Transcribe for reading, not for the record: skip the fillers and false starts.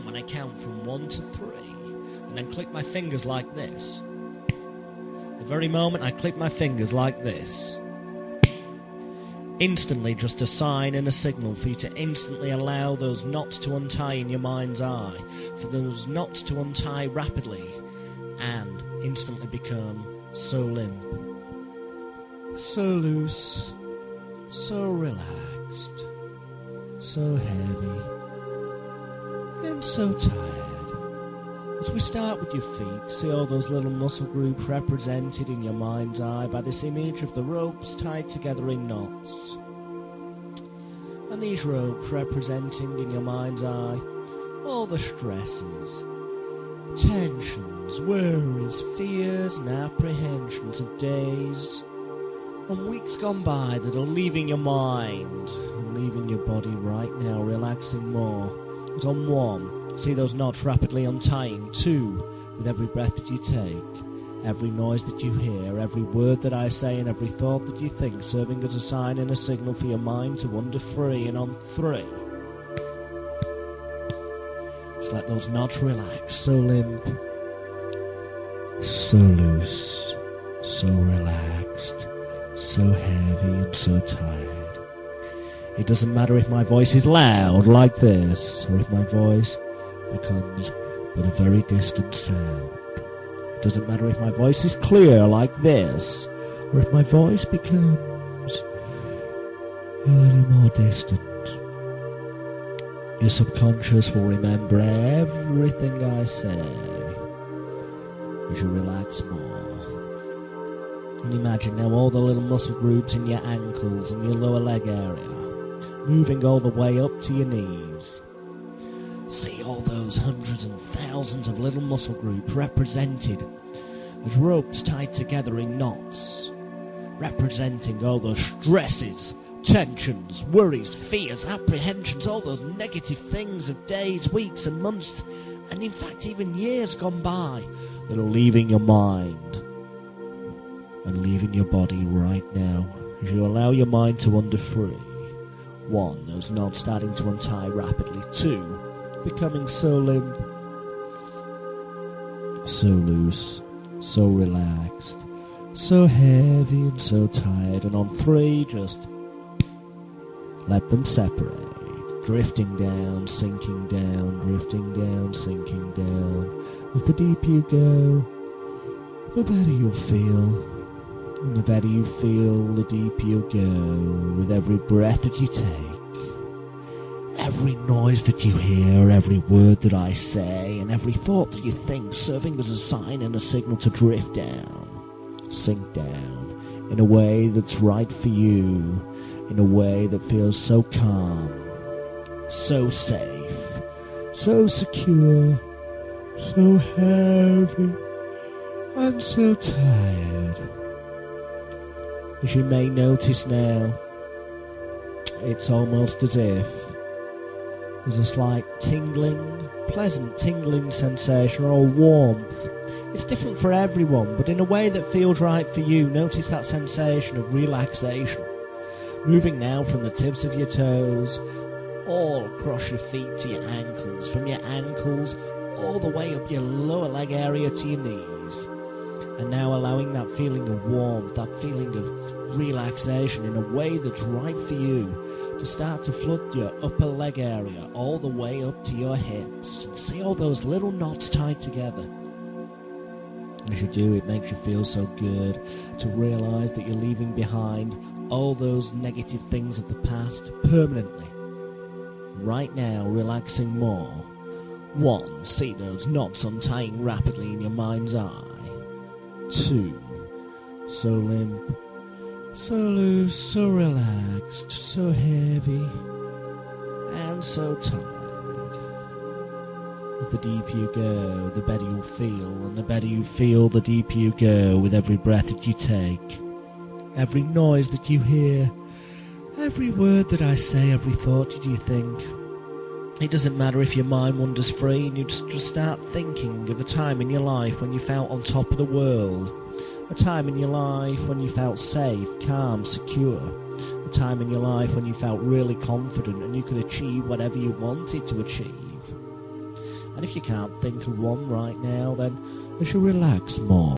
time when I count from 1 to 3, and then click my fingers like this. The very moment I click my fingers like this, instantly just a sign and a signal for you to instantly allow those knots to untie in your mind's eye, for those knots to untie rapidly and instantly become so limp, so loose, so relaxed, so heavy, and so tired. As we start with your feet, see all those little muscle groups represented in your mind's eye by this image of the ropes tied together in knots. And these ropes representing in your mind's eye all the stresses, tensions, worries, fears and apprehensions of days and weeks gone by that are leaving your mind and leaving your body right now, relaxing more. But on 1, see those knots rapidly untying. 2, with every breath that you take, every noise that you hear, every word that I say and every thought that you think, serving as a sign and a signal for your mind to wander free. And on 3, just let those knots relax, so limp, so loose, so relaxed, so heavy and so tired. It doesn't matter if my voice is loud like this, or if my voice becomes but a very distant sound. It doesn't matter if my voice is clear like this, or if my voice becomes a little more distant. Your subconscious will remember everything I say as you relax more. And imagine now all the little muscle groups in your ankles and your lower leg area, moving all the way up to your knees. See all those hundreds and thousands of little muscle groups represented as ropes tied together in knots, representing all those stresses, tensions, worries, fears, apprehensions, all those negative things of days, weeks and months, and in fact even years gone by, that are leaving your mind and leaving your body right now as you allow your mind to wander free. 1, those knots starting to untie rapidly. 2, becoming so limp, so loose, so relaxed, so heavy and so tired. And on 3, just let them separate, drifting down, sinking down, drifting down, sinking down. And the deeper you go, the better you'll feel. And the better you feel, the deeper you'll go with every breath that you take, every noise that you hear, every word that I say, and every thought that you think, serving as a sign and a signal to drift down, sink down, in a way that's right for you, in a way that feels so calm, so safe, so secure, so heavy, and so tired. As you may notice now, it's almost as if there's a slight tingling, pleasant tingling sensation or warmth. It's different for everyone, but in a way that feels right for you. Notice that sensation of relaxation, moving now from the tips of your toes, all across your feet to your ankles, from your ankles all the way up your lower leg area to your knees. And now allowing that feeling of warmth, that feeling of relaxation in a way that's right for you to start to flood your upper leg area all the way up to your hips. And see all those little knots tied together. As you do, it makes you feel so good to realise that you're leaving behind all those negative things of the past permanently. Right now, relaxing more. 1, see those knots untying rapidly in your mind's eye. 2, so limp, so loose, so relaxed, so heavy, and so tired. The deeper you go, the better you'll feel, and the better you feel, the deeper you go with every breath that you take, every noise that you hear, every word that I say, every thought that you think. It doesn't matter if your mind wanders free and you just start thinking of a time in your life when you felt on top of the world, a time in your life when you felt safe, calm, secure, a time in your life when you felt really confident and you could achieve whatever you wanted to achieve. And if you can't think of one right now, then as you relax more,